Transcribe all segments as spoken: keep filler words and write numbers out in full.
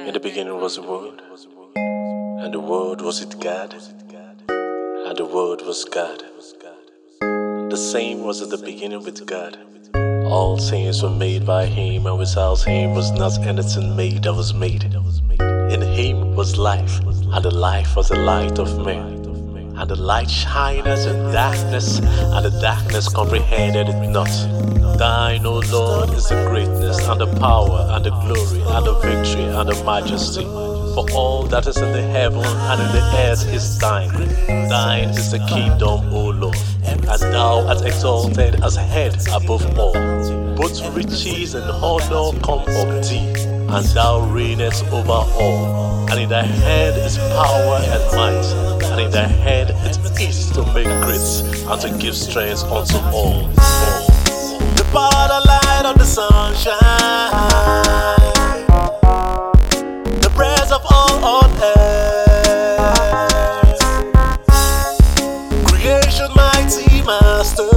In the beginning was the Word, and the Word was with God, and the Word was God. The same was at the beginning with God. All things were made by Him, and without Him was not anything made that was made. In Him was life, and the life was the light of men. And the light shineth in darkness, and the darkness comprehended it not. Thine, O Lord, is the greatness, and the power, and the glory, and the victory, and the majesty. For all that is in the heaven and in the earth is thine. Thine is the kingdom, O Lord, and thou art exalted as head above all. Both riches and honor come of thee, and thou reignest over all. And in thy hand is power and might, and in thy hand it is to make great, and to give strength unto all. The power, the light of the sunshine, the breath of all on earth, creation mighty master,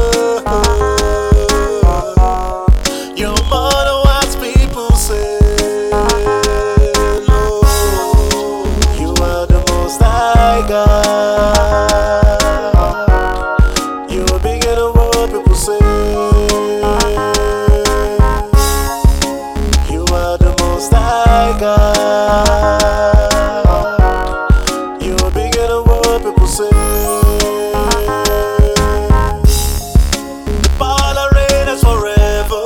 your mother what people say, Lord, you are the most high God, you are bigger than what people say. God, you are bigger than what people say. The power that reigns forever,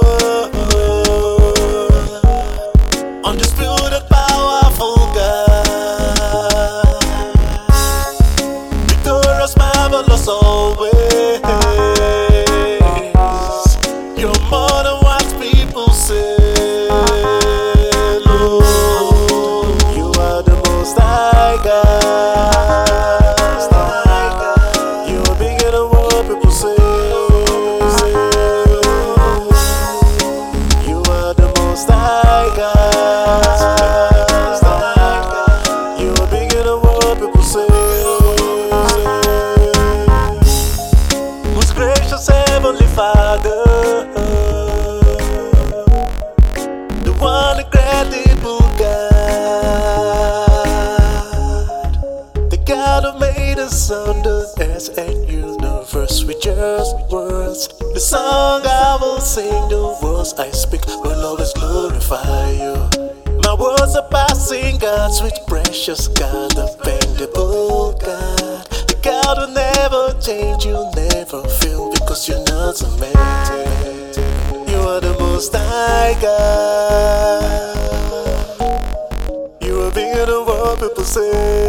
undisputed, powerful God, victorious, marvelous always. You're more than what people say. You are bigger than what people say. You are the most high God. You are bigger than what people say. Most gracious Heavenly Father, the one incredible God, God who made us on the earth and universe with just words. The song I will sing, the words I speak will always glorify you. My words are passing God's with precious God, dependable God. The God who never change, you never fail, because you're not a man. You are the most high God. You are bigger than what people say.